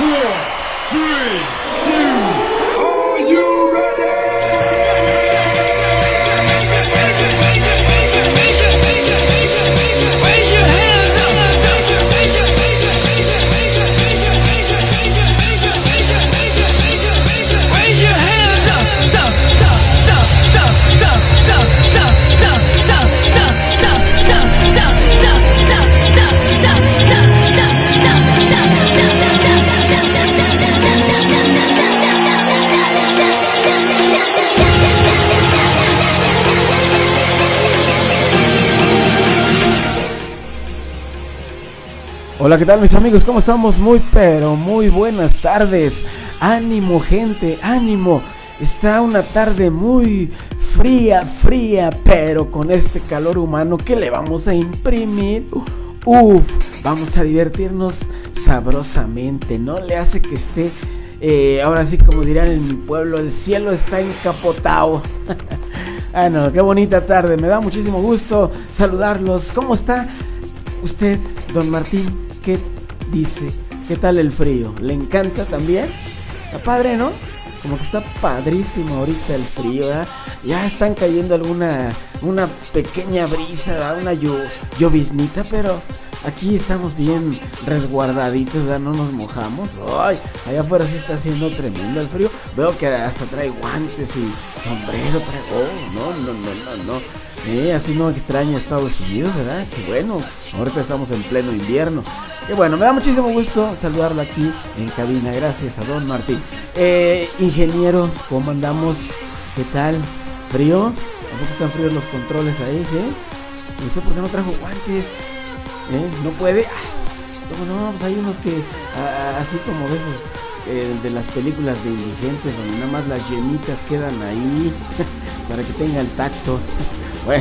Hola, ¿qué tal mis amigos? ¿Cómo estamos? Muy pero muy buenas tardes. Ánimo gente, ánimo. Está una tarde muy fría, pero con este calor humano que le vamos a imprimir. Vamos a divertirnos sabrosamente. No le hace que esté, ahora sí como dirán en mi pueblo, el cielo está encapotado. Ah, no, qué bonita tarde. Me da muchísimo gusto saludarlos. ¿Cómo está usted, don Martín? ¿Qué dice? ¿Qué tal el frío? ¿Le encanta también? Está padre, ¿no? Como que está padrísimo ahorita el frío, ¿verdad? Ya están cayendo una pequeña brisa, ¿verdad? Una lloviznita, pero aquí estamos bien resguardaditos, ¿verdad? No nos mojamos. Ay, allá afuera sí está haciendo tremendo el frío. Veo que hasta trae guantes y sombrero. No. Así no extraña Estados Unidos, ¿verdad? Qué bueno, ahorita estamos en pleno invierno. Qué bueno, me da muchísimo gusto saludarlo aquí en cabina. Gracias a don Martín. Ingeniero, ¿cómo andamos? ¿Qué tal? ¿Frío? ¿Tampoco están fríos los controles ahí, sí? ¿Y usted por qué no trajo guantes? ¿No puede? ¿Cómo no? Pues hay unos que, así como esos de las películas de indigentes, donde nada más las yemitas quedan ahí para que tenga el tacto. Bueno,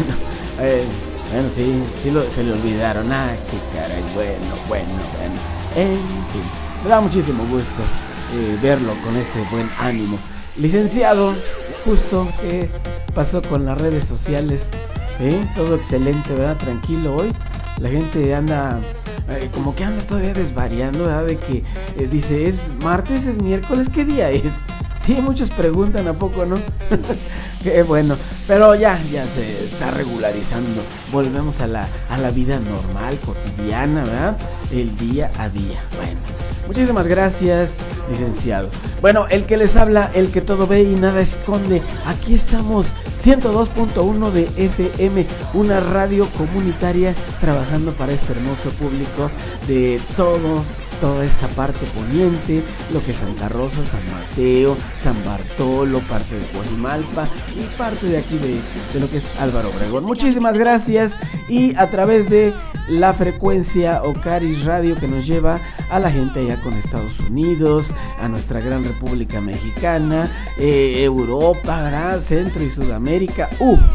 sí, se le olvidaron. Qué caray, bueno. En fin, me da muchísimo gusto verlo con ese buen ánimo. Licenciado, justo, ¿qué pasó con las redes sociales? Todo excelente, ¿verdad? Tranquilo hoy. La gente anda, como que anda todavía desvariando, ¿verdad? De que dice, ¿es martes, es miércoles? ¿Qué día es? Sí, muchos preguntan, ¿a poco no? Qué bueno, pero ya se está regularizando. Volvemos a la vida normal, cotidiana, ¿verdad? El día a día. Bueno, muchísimas gracias, licenciado. Bueno, el que les habla, el que todo ve y nada esconde. Aquí estamos, 102.1 de FM, una radio comunitaria trabajando para este hermoso público de toda esta parte poniente, lo que es Santa Rosa, San Mateo, San Bartolo, parte de Coajimalpa y parte de aquí de lo que es Álvaro Obregón. Muchísimas gracias, y a través de la frecuencia Ocaris Radio que nos lleva a la gente allá con Estados Unidos, a nuestra gran República Mexicana, Europa, ¿verdad? Centro y Sudamérica.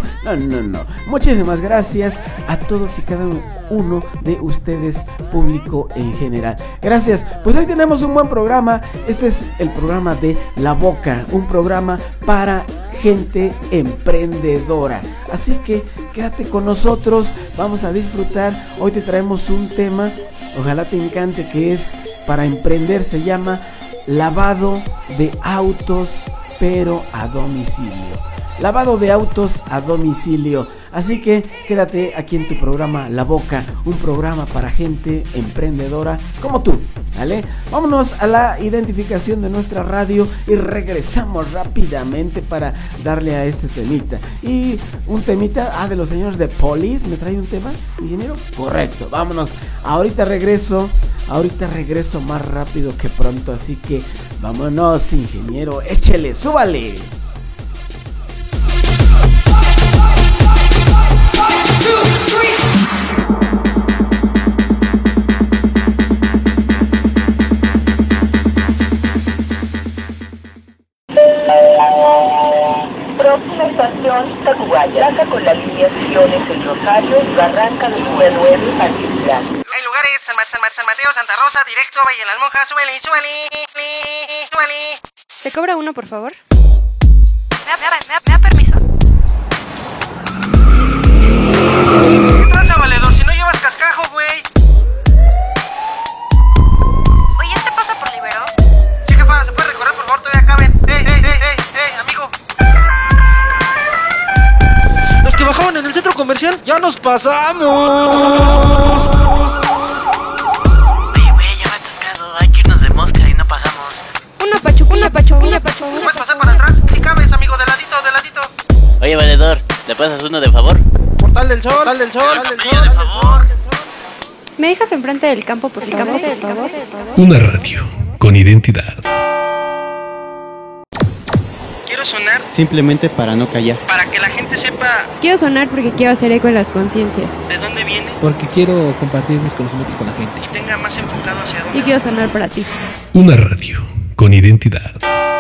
No. Muchísimas gracias a todos y cada uno de ustedes, público en general. Gracias. Pues hoy tenemos un buen programa. Este es el programa de La Boca, un programa para gente emprendedora. Así que quédate con nosotros, vamos a disfrutar. Hoy te traemos un tema, ojalá te encante, que es para emprender. Se llama lavado de autos, pero a domicilio. Lavado de autos a domicilio. Así que quédate aquí en tu programa La Boca, un programa para gente emprendedora como tú, ¿vale? Vámonos a la identificación de nuestra radio y regresamos rápidamente para darle a este temita. Y un temita, de los señores de Police. ¿Me trae un tema, ingeniero? Correcto, vámonos. Ahorita regreso más rápido que pronto, así que vámonos, ingeniero, échele, súbale. Próxima estación, Tacubaya. Traza con las líneas Guiones El Rosario, Barranca del Pueblo, Particular. Hay lugares, San Mateo, Santa Rosa, directo, Valle de las Monjas, súbele. ¿Se cobra uno, por favor? Me da permiso. ¿Qué tranza, valedor? Si no llevas cascajo, güey. Oye, ¿este pasa por Libero? estación? ¡Ya nos pasamos! Oye, güey, ya me he atascado. Hay que irnos de mosca y no pagamos. Una pachuquilla. ¿Puedes pasar para atrás? Si cabes, amigo, de ladito. Oye, valedor, ¿le pasas uno de favor? Portal del sol. De favor. ¿Me dejas enfrente del campo, por favor? Una radio con identidad. Quiero sonar Simplemente para no callar. para que la gente sepa Quiero sonar porque quiero hacer eco en las conciencias. de dónde viene Porque quiero compartir mis conocimientos con la gente. y tenga más enfocado hacia dónde. Y quiero sonar para ti. Una radio con identidad.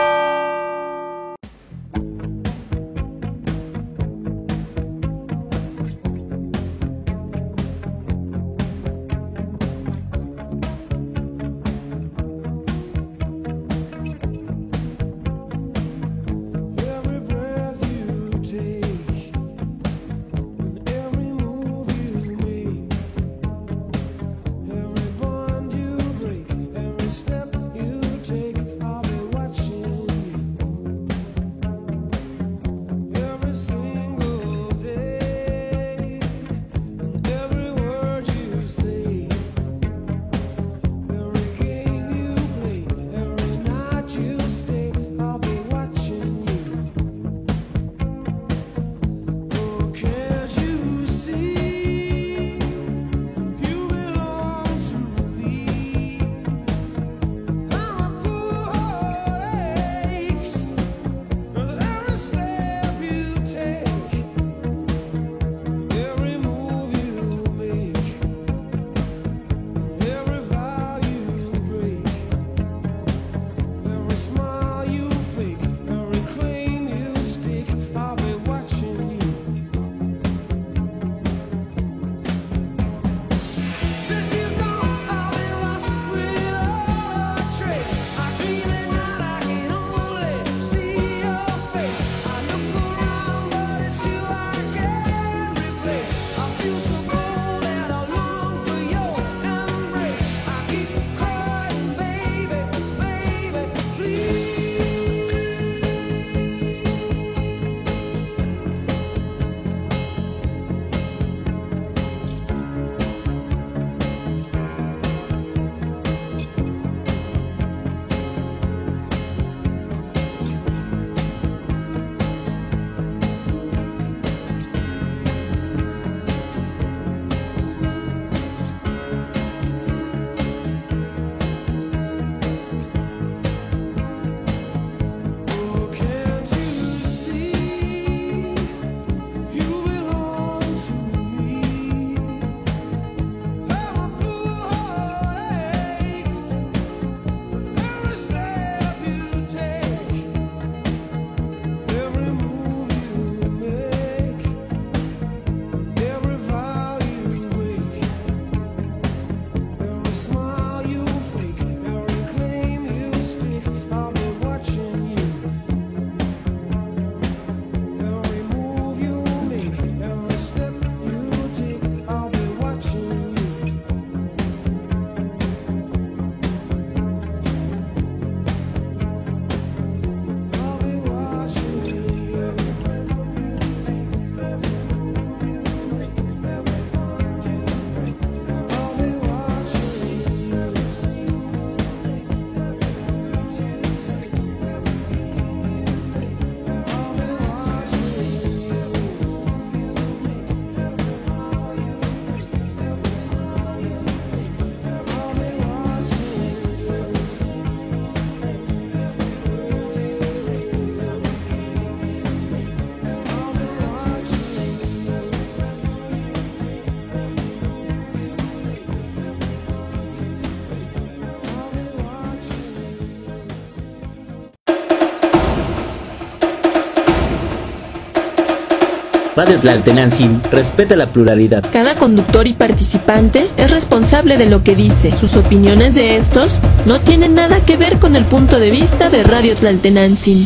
Radio Tlaltenantzin respeta la pluralidad. Cada conductor y participante es responsable de lo que dice. Sus opiniones de estos no tienen nada que ver con el punto de vista de Radio Tlaltenantzin.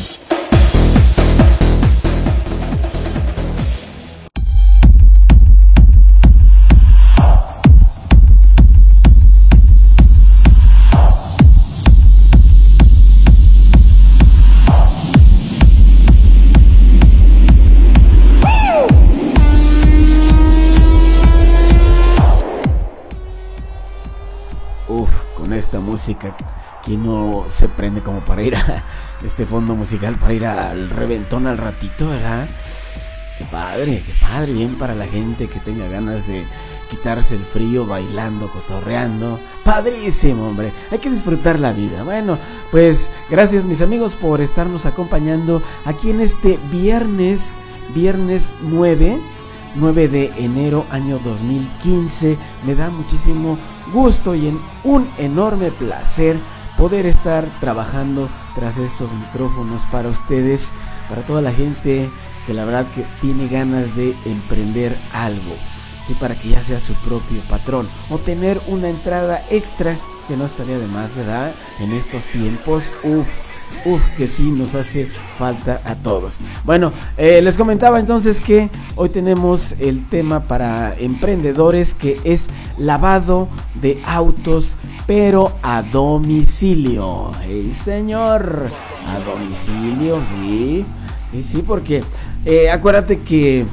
esta música. ¿Quién no se prende como para ir a este fondo musical, para ir al reventón al ratito, verdad? Qué padre, bien para la gente que tenga ganas de quitarse el frío bailando, cotorreando. Padrísimo, hombre, hay que disfrutar la vida. Bueno, pues gracias mis amigos por estarnos acompañando aquí en este viernes 9 de enero año 2015. Me da muchísimo gusto y un enorme placer poder estar trabajando tras estos micrófonos para ustedes, para toda la gente que la verdad que tiene ganas de emprender algo, sí, para que ya sea su propio patrón o tener una entrada extra que no estaría de más, ¿verdad? En estos tiempos, que sí nos hace falta a todos. Bueno, les comentaba entonces que hoy tenemos el tema para emprendedores, que es lavado de autos, pero a domicilio. ¡Ey, señor! A domicilio, sí, porque acuérdate que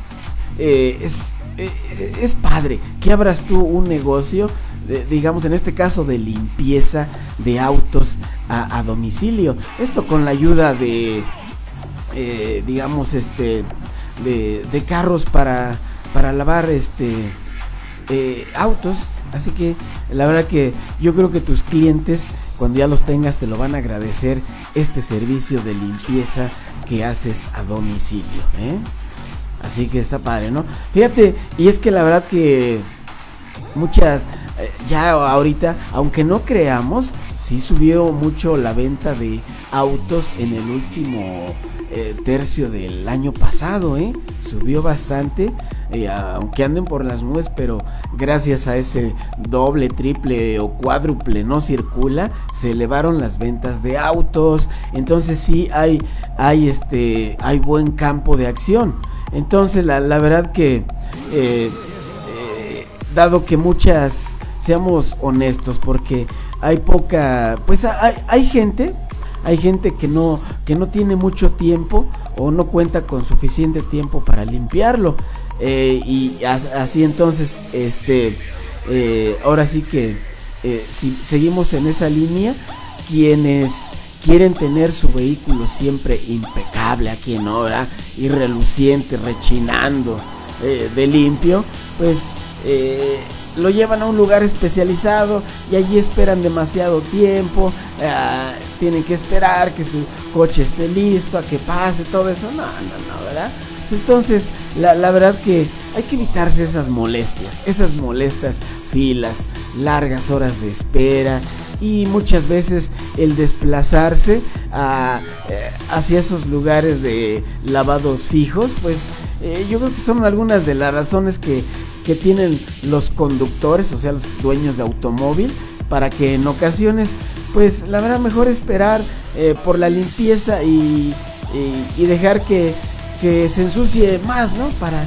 es padre que abras tú un negocio, digamos en este caso de limpieza de autos a domicilio. Esto con la ayuda de digamos de carros para lavar autos. Así que la verdad que yo creo que tus clientes, cuando ya los tengas, te lo van a agradecer, este servicio de limpieza que haces a domicilio, Así que está padre, ¿no? Fíjate, y es que la verdad que muchas, ya ahorita, aunque no creamos, sí subió mucho la venta de autos en el último tercio del año pasado, subió bastante, aunque anden por las nubes, pero gracias a ese doble, triple o cuádruple no circula, se elevaron las ventas de autos. Entonces sí hay buen campo de acción. Entonces la verdad que dado que muchas, seamos honestos, porque hay poca, pues hay gente que no tiene mucho tiempo o no cuenta con suficiente tiempo para limpiarlo, y así entonces ahora sí que si seguimos en esa línea, quienes quieren tener su vehículo siempre impecable, aquí no, ¿verdad? Y reluciente, rechinando de limpio, pues lo llevan a un lugar especializado y allí esperan demasiado tiempo, tienen que esperar que su coche esté listo, a que pase todo eso, no, ¿verdad? Entonces la verdad que hay que evitarse esas molestas filas, largas horas de espera, y muchas veces el desplazarse hacia esos lugares de lavados fijos, pues yo creo que son algunas de las razones que tienen los conductores, o sea los dueños de automóvil, para que en ocasiones, pues la verdad mejor esperar por la limpieza y dejar que se ensucie más, ¿no? Para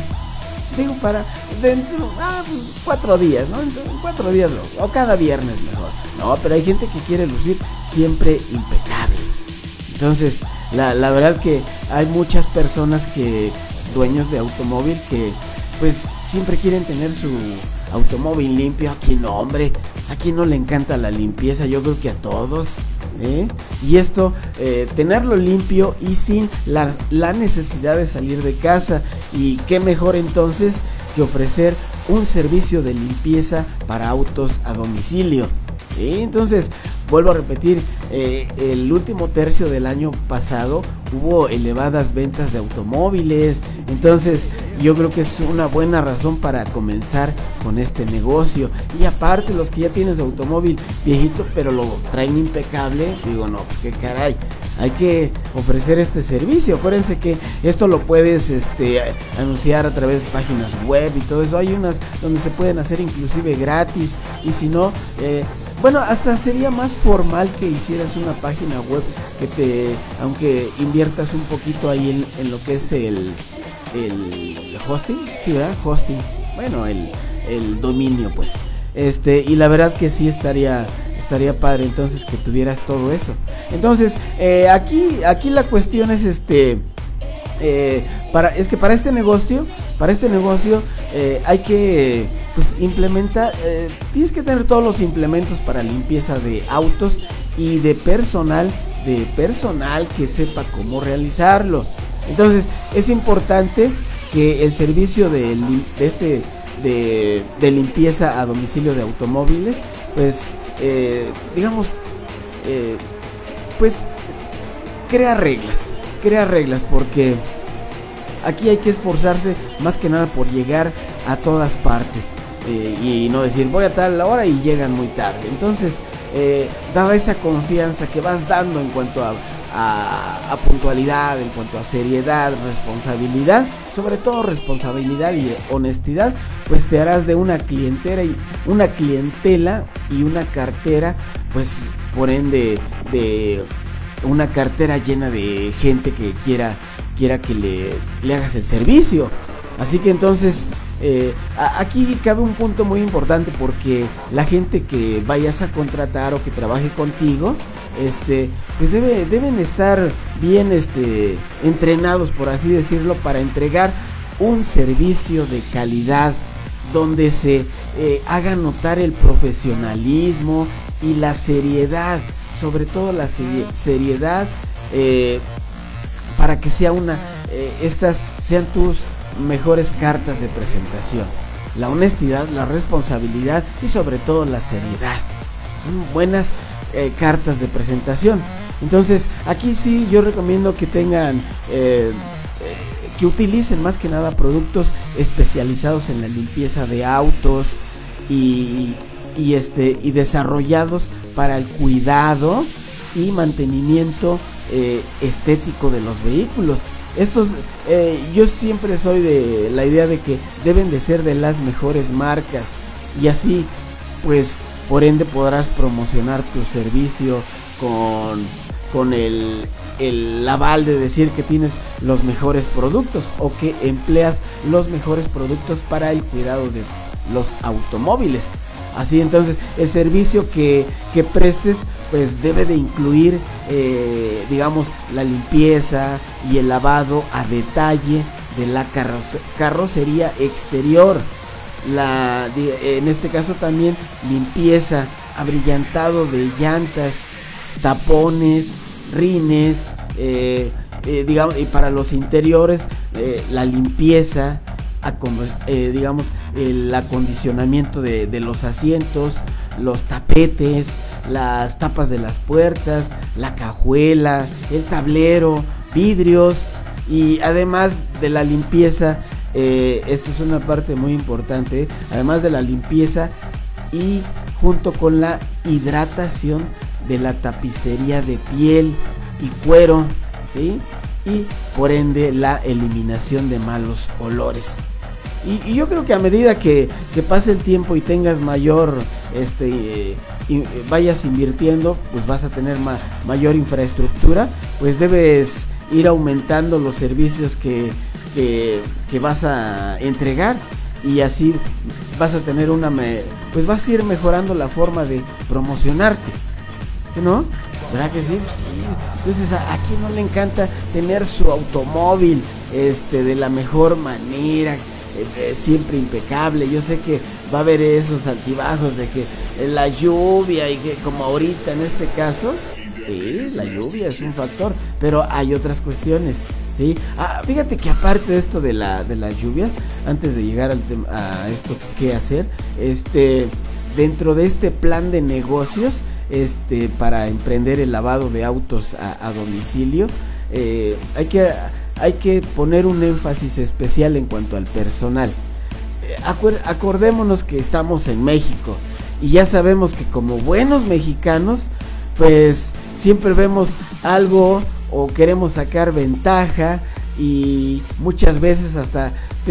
dentro 4 días, ¿no? 4 días o cada viernes mejor. No, pero hay gente que quiere lucir siempre impecable. Entonces, la verdad que hay muchas personas dueños de automóvil, que pues siempre quieren tener su automóvil limpio. Aquí no, hombre, aquí no le encanta la limpieza, yo creo que a todos, y esto, tenerlo limpio y sin la necesidad de salir de casa. Y qué mejor entonces que ofrecer un servicio de limpieza para autos a domicilio. Entonces, vuelvo a repetir, el último tercio del año pasado hubo elevadas ventas de automóviles. Entonces yo creo que es una buena razón para comenzar con este negocio. Y aparte, los que ya tienen su automóvil viejito pero lo traen impecable, digo, no, pues qué caray, hay que ofrecer este servicio. Acuérdense que esto lo puedes anunciar a través de páginas web y todo eso. Hay unas donde se pueden hacer inclusive gratis, y si no, bueno, hasta sería más formal que hicieras una página web aunque inviertas un poquito ahí en lo que es el hosting, sí, ¿verdad? Hosting, bueno, el dominio, pues, y la verdad que sí estaría padre entonces que tuvieras todo eso. Entonces, aquí la cuestión es para este negocio hay que pues tienes que tener todos los implementos para limpieza de autos y de personal que sepa cómo realizarlo. Entonces es importante que el servicio de limpieza a domicilio de automóviles, pues pues crea reglas, porque aquí hay que esforzarse más que nada por llegar a todas partes, y no decir voy a tal hora y llegan muy tarde. Entonces dada esa confianza que vas dando en cuanto a puntualidad, en cuanto a seriedad, responsabilidad, sobre todo responsabilidad y honestidad, pues te harás de una clientela y una cartera, pues por ende de una cartera llena de gente que quiera que le hagas el servicio. Así que entonces aquí cabe un punto muy importante, porque la gente que vayas a contratar o que trabaje contigo, pues deben estar bien entrenados, por así decirlo, para entregar un servicio de calidad, donde se haga notar el profesionalismo y la seriedad, sobre todo la seriedad, para que sea estas sean tus mejores cartas de presentación. La honestidad, la responsabilidad y sobre todo la seriedad son buenas cartas de presentación. Entonces aquí sí yo recomiendo que tengan que utilicen más que nada productos especializados en la limpieza de autos y desarrollados para el cuidado y mantenimiento estético de los vehículos. Yo siempre soy de la idea de que deben de ser de las mejores marcas, y así pues por ende podrás promocionar tu servicio con el aval de decir que tienes los mejores productos o que empleas los mejores productos para el cuidado de los automóviles. Así entonces el servicio que prestes pues debe de incluir la limpieza y el lavado a detalle de la carrocería exterior, en este caso también limpieza, abrillantado de llantas, tapones, rines, y para los interiores la limpieza, el acondicionamiento de los asientos, los tapetes, las tapas de las puertas, la cajuela, el tablero, vidrios, y además de la limpieza, esto es una parte muy importante, además de la limpieza y junto con la hidratación de la tapicería de piel y cuero, ¿sí? Y por ende la eliminación de malos olores. Y yo creo que a medida que pase el tiempo y tengas mayor y vayas invirtiendo, pues vas a tener mayor infraestructura, pues debes ir aumentando los servicios que vas a entregar, y así vas a tener pues vas a ir mejorando la forma de promocionarte, ¿no? ¿Verdad que sí? Pues sí. Entonces a quien no le encanta tener su automóvil de la mejor manera, siempre impecable. Yo sé que va a haber esos altibajos de que la lluvia, y que como ahorita en este caso, la lluvia es un factor, pero hay otras cuestiones, ¿sí? Fíjate que aparte de esto de las lluvias, antes de llegar a esto, ¿qué hacer? Dentro de este plan de negocios, para emprender el lavado de autos a domicilio, hay que poner un énfasis especial en cuanto al personal. Acordémonos que estamos en México, y ya sabemos que como buenos mexicanos, pues siempre vemos algo o queremos sacar ventaja, y muchas veces hasta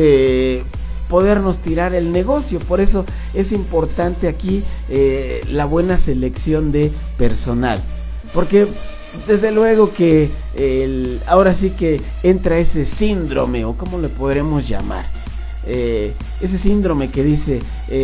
podernos tirar el negocio. Por eso es importante aquí la buena selección de personal, porque desde luego que ahora sí que entra ese síndrome, o cómo le podremos llamar, ese síndrome que dice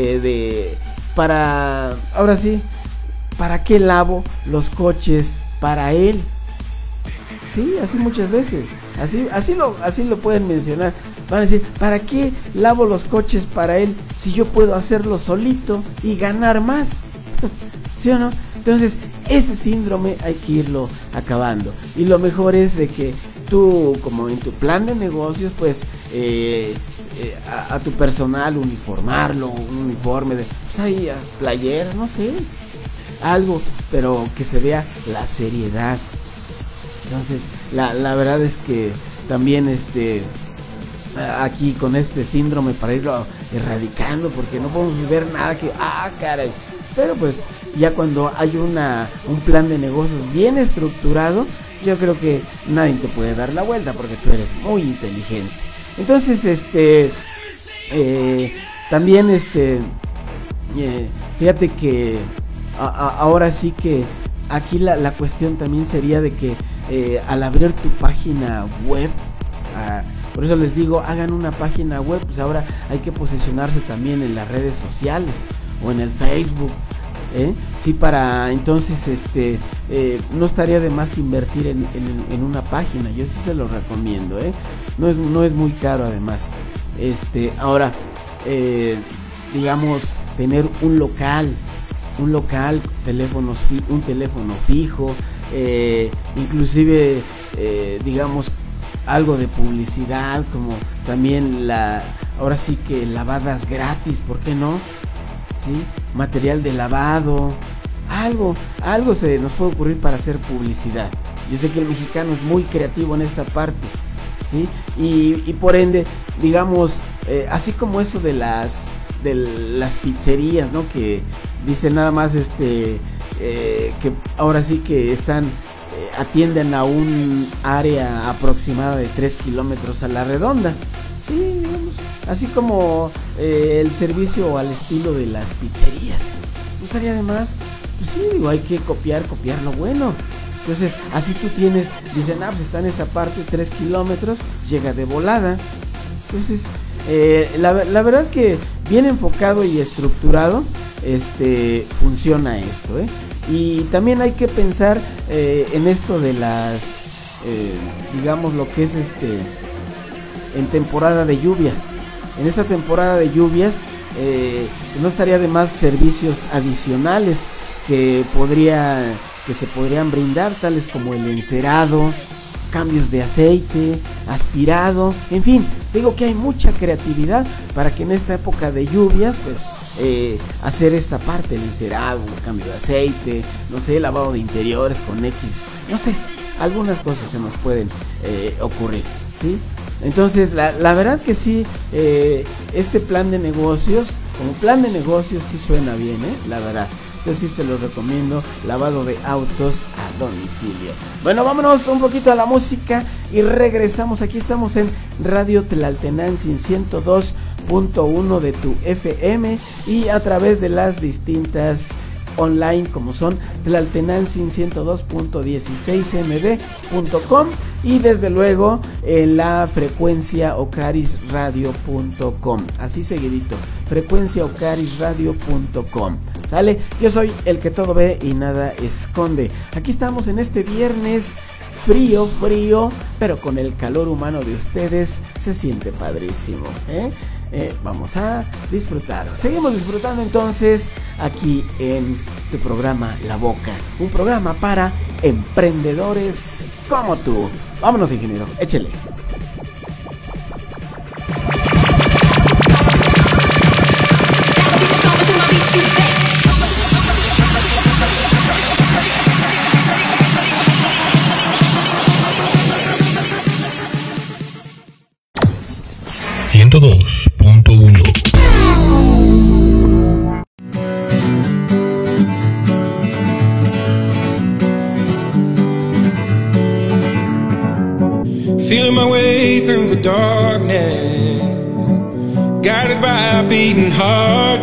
ahora sí, ¿para qué lavo los coches para él? Sí, así muchas veces, así lo pueden mencionar. van a decir, ¿para qué lavo los coches para él si yo puedo hacerlo solito y ganar más? ¿Sí o no? Entonces, ese síndrome hay que irlo acabando. Y lo mejor es de que tú, como en tu plan de negocios, pues a tu personal uniformarlo, un uniforme de, pues ahí, playera, no sé, algo, pero que se vea la seriedad. Entonces, la verdad es que también aquí con este síndrome para irlo erradicando, porque no podemos ver nada que, caray. Pero pues ya cuando hay un plan de negocios bien estructurado, yo creo que nadie te puede dar la vuelta porque tú eres muy inteligente. Entonces, también fíjate que ahora sí que aquí la cuestión también sería de que al abrir tu página web, por eso les digo, hagan una página web, pues ahora hay que posicionarse también en las redes sociales o en el Facebook, sí, para entonces no estaría de más invertir en una página. Yo sí se lo recomiendo, no es muy caro además. Ahora digamos, tener un local, un teléfono fijo, inclusive digamos algo de publicidad, como también ahora sí que lavadas gratis, ¿por qué no? ¿Sí? Material de lavado, algo se nos puede ocurrir para hacer publicidad. Yo sé que el mexicano es muy creativo en esta parte, ¿sí? Y por ende, digamos, así como eso de las pizzerías, ¿no? Que dicen nada más que ahora sí que atienden a un área aproximada de 3 kilómetros a la redonda. Sí, digamos, así como el servicio al estilo de las pizzerías. No estaría de más. Pues sí, digo, hay que copiar lo bueno. Entonces, así tú dicen, pues está en esa parte 3 kilómetros, llega de volada. Entonces, la verdad que bien enfocado y estructurado, funciona esto, Y también hay que pensar en esto de las, digamos, lo que es en temporada de lluvias. En esta temporada de lluvias no estaría de más servicios adicionales que se podrían brindar, tales como el encerado, cambios de aceite, aspirado, en fin, digo que hay mucha creatividad para que en esta época de lluvias pues hacer esta parte, el encerado, el cambio de aceite, no sé, lavado de interiores con X, no sé, algunas cosas se nos pueden ocurrir, ¿sí? Entonces la verdad que sí, este plan de negocios, como plan de negocios sí suena bien, la verdad. Yo sí se los recomiendo, lavado de autos a domicilio. Bueno, vámonos un poquito a la música y regresamos. Aquí estamos en Radio Tlaltenantzin 102.1 de tu FM y a través de las distintas online como son Tlaltenantzin 102.16md.com y desde luego en la frecuencia ocarisradio.com, así seguidito, frecuenciaocarisradio.com. ¿Sale? Yo soy el que todo ve y nada esconde. Aquí estamos en este viernes frío, pero con el calor humano de ustedes se siente padrísimo, vamos a disfrutar. Seguimos disfrutando entonces aquí en tu programa La Boca, un programa para emprendedores como tú. Vámonos, ingeniero, échele. Feeling my way through the darkness, guided by a beating heart.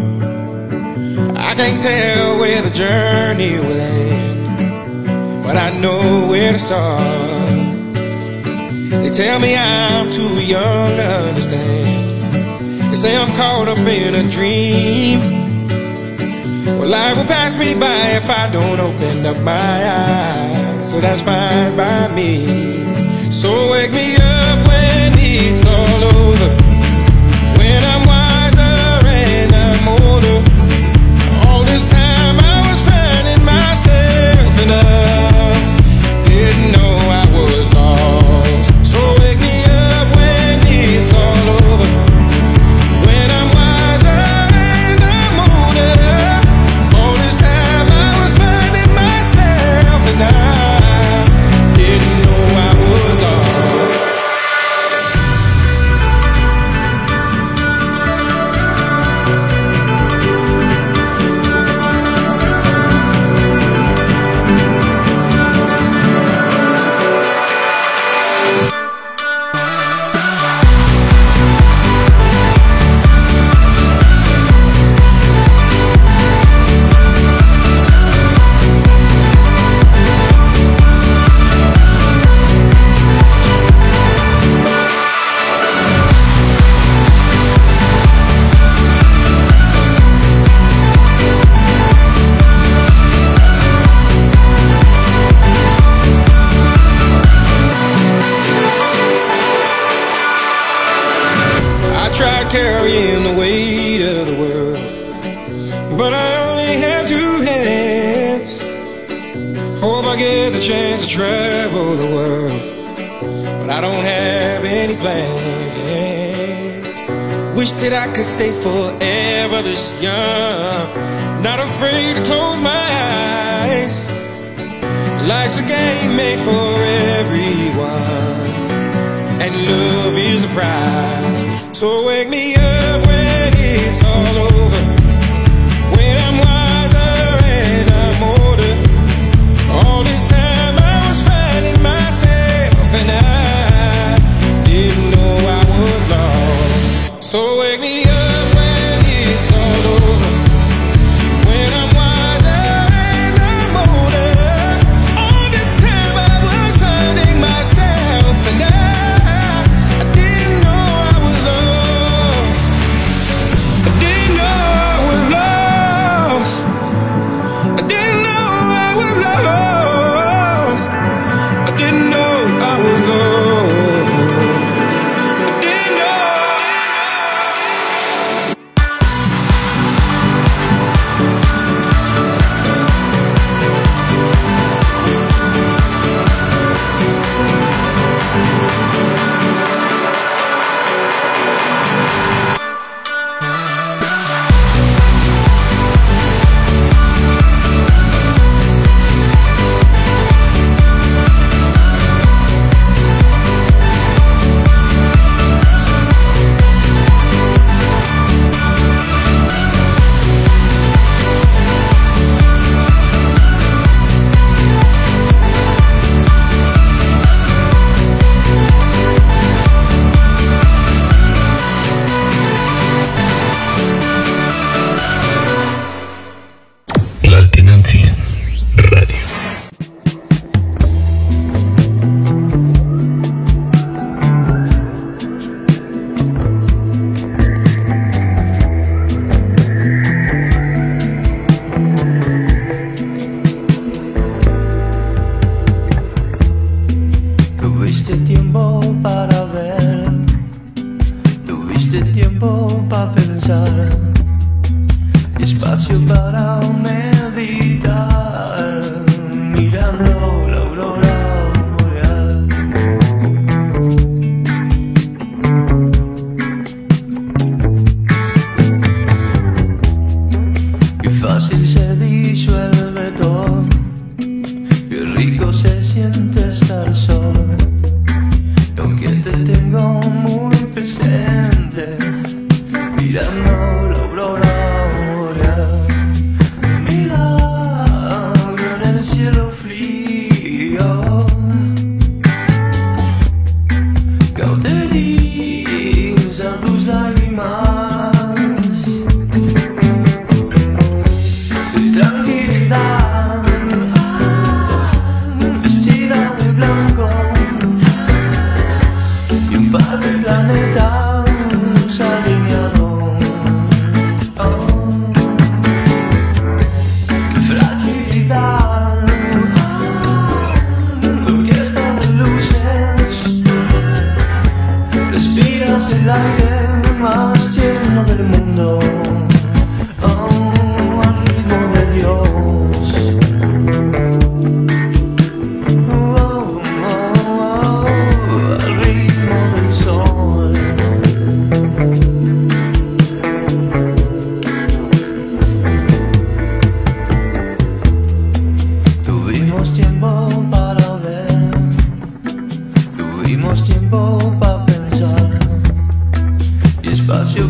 I can't tell where the journey will end, but I know where to start. They tell me I'm too young to understand. They say I'm caught up in a dream. Well, life will pass me by if I don't open up my eyes, so that's fine by me. So wake me up when it's all over. When I'm wiser and I'm older. All this time I was finding myself and I didn't know I was lost. So wake me up when it's all over. When I'm wiser and I'm older. All this time I was finding myself and I didn't know I was lost. I tried carrying the weight of the world, but I only have two hands. Hope I get the chance to travel the world, but I don't have any plans. Wish that I could stay forever this young, not afraid to close my eyes. Life's a game made for everyone, and love is the prize. So wake me up when it's all over. When I'm wiser and I'm older. All this time I was finding myself and I didn't know I was lost. So wake me up when it's all over. When I'm wiser and I'm older. All this time I was finding myself and I didn't know I was lost. I didn't know I was lost. I didn't know I was lost. I didn't know I was lost. I didn't know.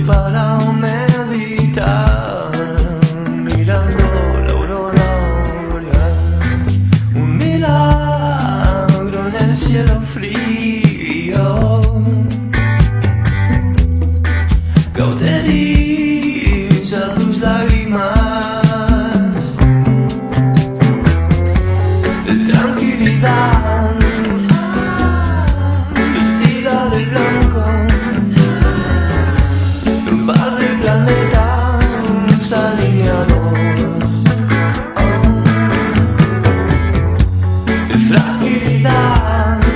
para meditar, mirando la aurora boreal. Un milagro en el cielo frío, cauteriza tus lágrimas. Tranquilidad, vestida de blanco, un par de planetas alineados. Fragilidad,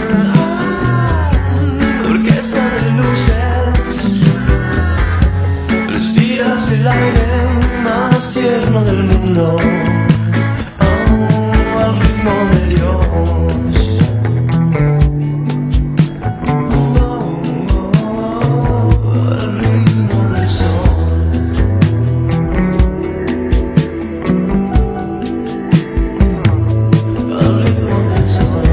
orquesta de luces, respiras el aire más tierno del mundo. Al ritmo de Dios. Al ritmo del sol. Al ritmo del sol.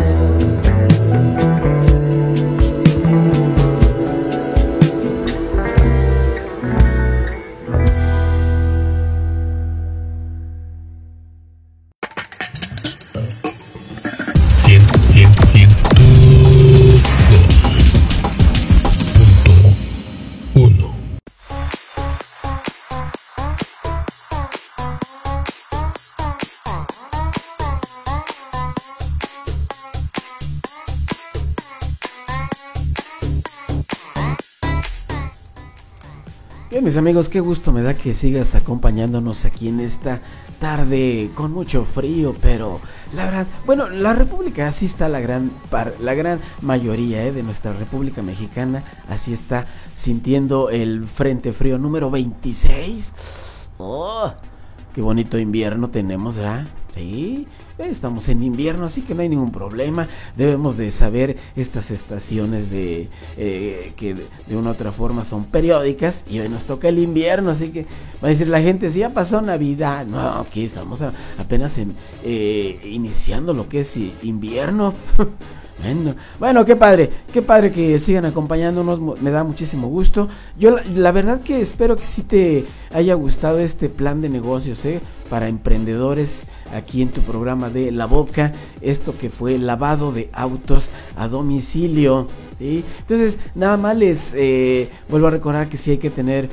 Bien, mis amigos, qué gusto me da que sigas acompañándonos aquí en esta tarde con mucho frío, pero la verdad, bueno, la República, así está la gran mayoría de nuestra República Mexicana, así está sintiendo el frente frío número 26. Oh, qué bonito invierno tenemos, ¿verdad? Sí, estamos en invierno, así que no hay ningún problema. Debemos de saber estas estaciones que de una u otra forma son periódicas, y hoy nos toca el invierno, así que va a decir la gente, si ya pasó Navidad. No, aquí estamos apenas iniciando lo que es invierno. Bueno, qué padre que sigan acompañándonos, me da muchísimo gusto. Yo la verdad que espero que sí te haya gustado este plan de negocios, para emprendedores aquí en tu programa de La Boca, esto que fue lavado de autos a domicilio, ¿sí? Entonces, nada más les vuelvo a recordar que sí hay que tener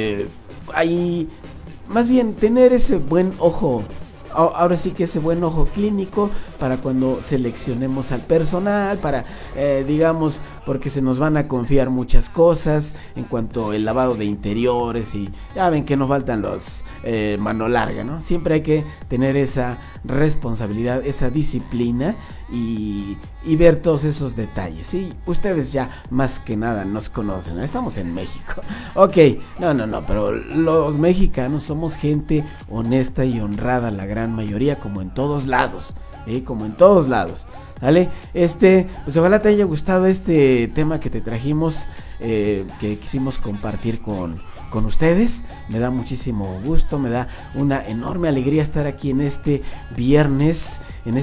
más bien tener ese buen ojo. Ahora sí que ese buen ojo clínico para cuando seleccionemos al personal, para digamos, porque se nos van a confiar muchas cosas en cuanto al lavado de interiores, y ya ven que nos faltan los mano larga, ¿no? Siempre hay que tener esa responsabilidad, esa disciplina y ver todos esos detalles, ¿sí? Ustedes ya más que nada nos conocen, ¿no? Estamos en México. Ok, no, pero los mexicanos somos gente honesta y honrada, la gran mayoría, como en todos lados, como en todos lados, ¿vale? Pues ojalá te haya gustado este tema que te trajimos, que quisimos compartir con ustedes. Me da muchísimo gusto, me da una enorme alegría estar aquí en este viernes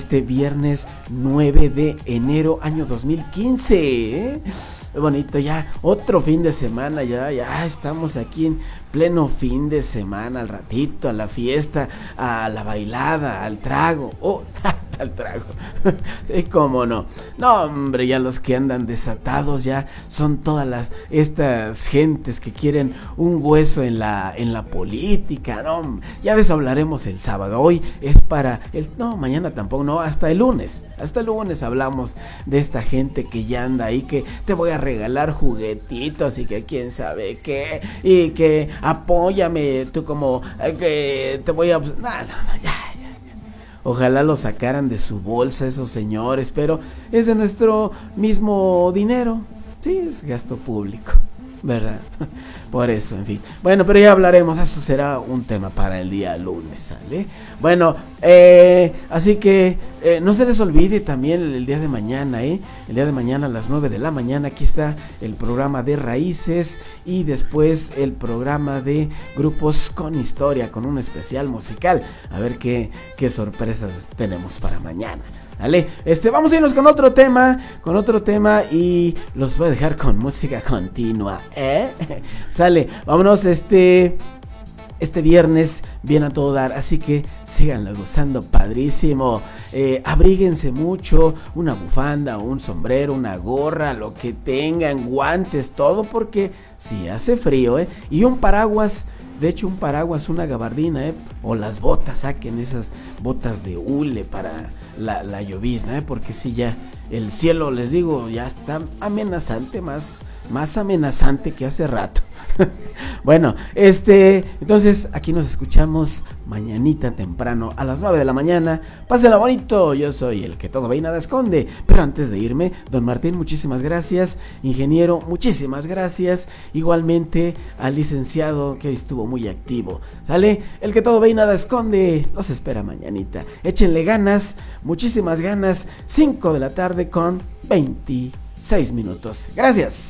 9 de enero año 2015, bonito, ya otro fin de semana, ya estamos aquí en pleno fin de semana, al ratito, a la fiesta, a la bailada, al trago, al trago, y cómo no, hombre, ya los que andan desatados ya son todas estas gentes que quieren un hueso en la política, no, ya de eso hablaremos el sábado. Hoy es mañana tampoco, no, hasta el lunes hablamos de esta gente que ya anda ahí, que te voy a regalar juguetitos y que quién sabe qué, y que apóyame, tú como que te voy a... No, ya. Ojalá lo sacaran de su bolsa esos señores, pero es de nuestro mismo dinero. Sí, es gasto público, ¿verdad? Por eso, en fin. Bueno, pero ya hablaremos, eso será un tema para el día lunes, ¿sale? Bueno, así que no se les olvide también el día de mañana, El día de mañana a las 9 de la mañana, aquí está el programa de Raíces y después el programa de Grupos con Historia, con un especial musical. A ver qué sorpresas tenemos para mañana. ¿Vale? Vamos a irnos con otro tema y los voy a dejar con música continua, ¿Sale? Sale, vámonos este viernes bien a todo dar, así que síganlo gozando padrísimo. Abríguense mucho, una bufanda, un sombrero, una gorra, lo que tengan, guantes, todo, porque si hace frío, y un paraguas. De hecho, un paraguas, una gabardina, o las botas, saquen esas botas de hule para la llovizna, porque si ya el cielo, les digo, ya está amenazante, más amenazante que hace rato. Bueno, entonces aquí nos escuchamos mañanita temprano a las 9 de la mañana. Pásenla bonito, yo soy el que todo ve y nada esconde. Pero antes de irme, don Martín, muchísimas gracias. Ingeniero, muchísimas gracias. Igualmente al licenciado, que estuvo muy activo. ¿Sale? El que todo ve y nada esconde los espera mañanita. Échenle ganas, muchísimas ganas. 5 de la tarde con 26 minutos. Gracias.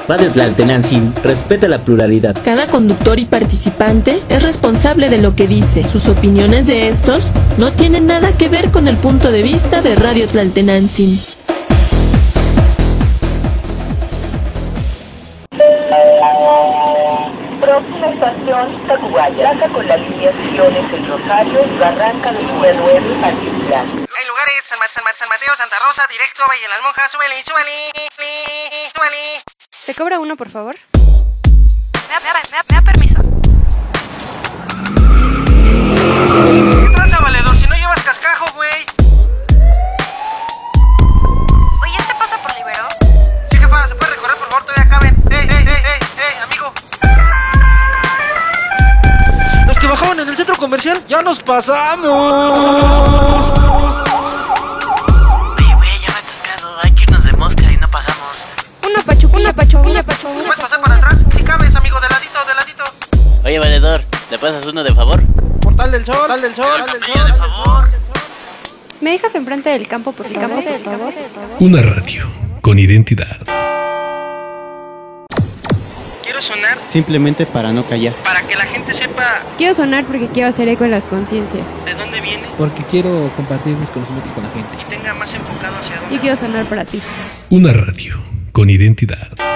Va de Tlaltenantzin, respeta la pluralidad. Cada conductor y participante es responsable de lo que dice. Sus opiniones de estos no tienen nada que ver con el punto de vista de Radio Tlaltenantzin. Próxima estación, Tacubaya. Baja con las lineaciones El Rosario, Barranca del Pueblo, Particular. Hay lugares, San Mateo, Santa Rosa, directo, Valle de las Monjas, súbele. ¿Se cobra uno, por favor? Me da permiso. ¿Qué tranza, valedor? Si no llevas cascajo, güey. Oye, ¿este pasa por Libero? Sí, jefa, ¿se puede recorrer, por favor? Todavía caben. Amigo. Los que bajaban en el centro comercial, ya nos pasamos. Oye, güey, ya me he atascado. Hay que irnos de mosca y no pagamos. Una pachuquilla. ¿Puedes pasar para atrás? Si cabes, amigo, de ladito. Oye, valedor, ¿le pasas uno de favor? Portal del Sol. De favor. ¿Me dejas enfrente del campo, por favor? Una radio con identidad. Quiero sonar Simplemente para no callar. para que la gente sepa Quiero sonar porque quiero hacer eco en las conciencias. de dónde viene Porque quiero compartir mis conocimientos con la gente. y tenga más enfocado hacia dónde. Yo quiero sonar para ti. Una radio con identidad.